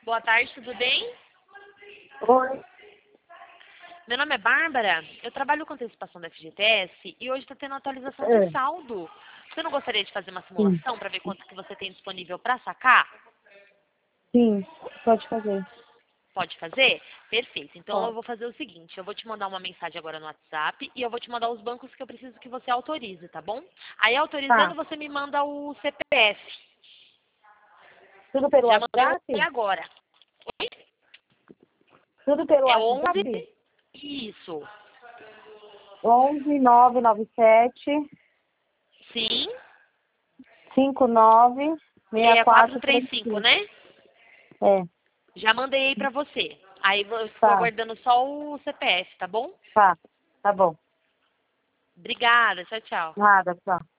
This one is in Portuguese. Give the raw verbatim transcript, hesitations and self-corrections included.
Boa tarde, tudo bem? Oi. Meu nome é Bárbara, eu trabalho com antecipação da F G T S e hoje está tendo atualização É, de saldo. Você não gostaria de fazer uma sim, simulação para ver quanto que você tem disponível para sacar? sim, pode fazer. Pode fazer? Perfeito. Então eu Pode. vou fazer o seguinte, eu vou te mandar uma mensagem agora no WhatsApp e eu vou te mandar os bancos que eu preciso que você autorize, tá bom? Aí autorizando Tá. você me manda o C P F. Tudo pelo Já mandei um até WhatsApp? agora. Tudo pelo É WhatsApp? onze. Isso. onze nove nove sete Sim. cinco nove seis É quatro quatrocentos e trinta três e cinco, cinco. né? É, Já mandei aí pra você. Aí eu fico tá, aguardando só o C P F, tá bom? tá, tá bom. Obrigada, tchau, tchau. Nada, tchau.